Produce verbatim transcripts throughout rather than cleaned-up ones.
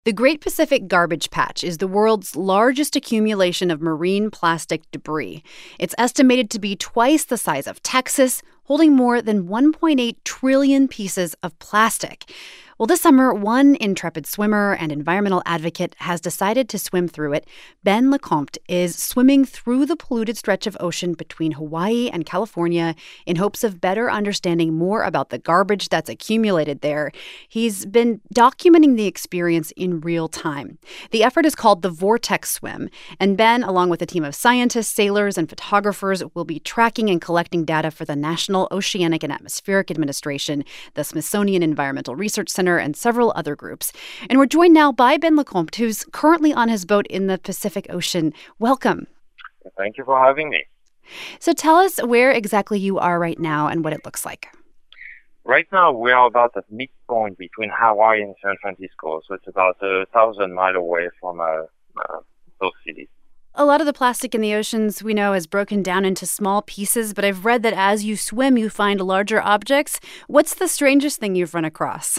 The Great Pacific Garbage Patch is the world's largest accumulation of marine plastic debris. It's estimated to be twice the size of Texas, holding more than one point eight trillion pieces of plastic. Well, this summer, one intrepid swimmer and environmental advocate has decided to swim through it. Ben Lecomte is swimming through the polluted stretch of ocean between Hawaii and California in hopes of better understanding more about the garbage that's accumulated there. He's been documenting the experience in real time. The effort is called the Vortex Swim, and Ben, along with a team of scientists, sailors, and photographers, will be tracking and collecting data for the National Oceanic and Atmospheric Administration, the Smithsonian Environmental Research Center, and several other groups. And we're joined now by Ben Lecomte, who's currently on his boat in the Pacific Ocean. Welcome. Thank you for having me. So tell us where exactly you are right now and what it looks like. Right now, we are about at midpoint between Hawaii and San Francisco, so it's about a thousand miles away from uh, uh, those cities. A lot of the plastic in the oceans we know is broken down into small pieces, but I've read that as you swim, you find larger objects. What's the strangest thing you've run across?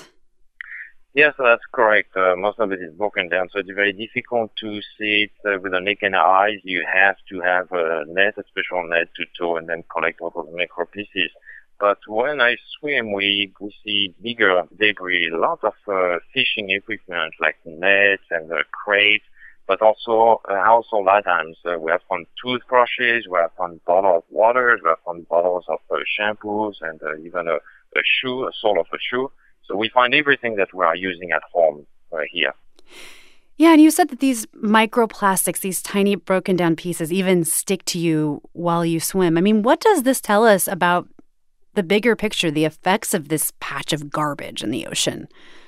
Yes, that's correct. Uh, most of it is broken down, so it's very difficult to see it uh, with the naked eye. You have to have a net, a special net to tow and then collect all those micro pieces. But when I swim, we, we see bigger debris, a lot of uh, fishing equipment like nets and uh, crates, but also uh, household items. Uh, we have found toothbrushes, we have found bottles of water, we have found bottles of uh, shampoos, and uh, even a, a shoe, a sole of a shoe. So we find everything that we are using at home uh, here. Yeah, and you said that these microplastics, these tiny broken down pieces, even stick to you while you swim. I mean, what does this tell us about the bigger picture, the effects of this patch of garbage in the ocean?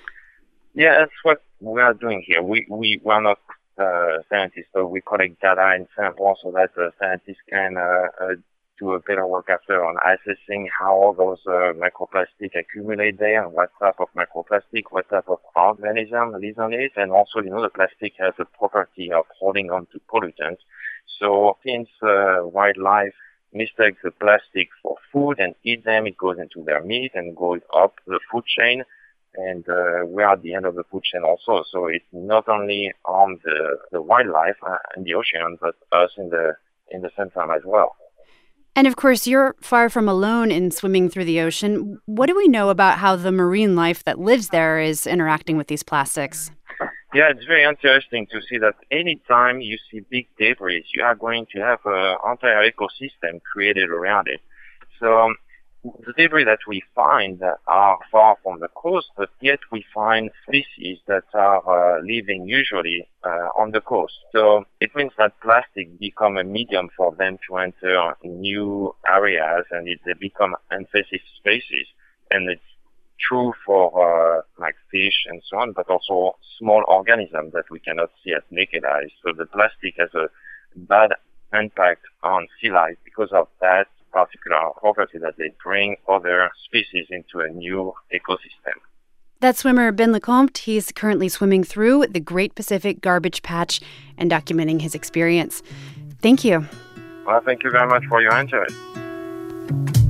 Yeah, that's what we are doing here. We we, we are not uh, scientists, so we collect data and samples so that the scientists can uh, uh, do a better work after on assessing how those uh, microplastic accumulate there and what type of microplastic, what type of organism lives on it. And also, you know, the plastic has the property of holding on to pollutants. So since uh, wildlife mistakes the plastic for food and eat them, it goes into their meat and goes up the food chain. And uh, we are at the end of the food chain also. So it not only harms the, the wildlife uh, in the ocean, but us in the in the same time as well. And of course, you're far from alone in swimming through the ocean. What do we know about how the marine life that lives there is interacting with these plastics? Yeah, it's very interesting to see that anytime you see big debris, you are going to have an entire ecosystem created around it. So um, the debris that we find are far from the coast, but yet we find species that are uh, living usually uh, on the coast. So it means that plastic become a medium for them to enter new areas, and it, they become invasive species. And it's true for uh, like fish and so on, but also small organisms that we cannot see at naked eyes. So the plastic has a bad impact on sea life because of that particular property that they bring other species into a new ecosystem. That's swimmer Ben Lecomte. He's currently swimming through the Great Pacific Garbage Patch and documenting his experience. Thank you. Well, thank you very much for your interest.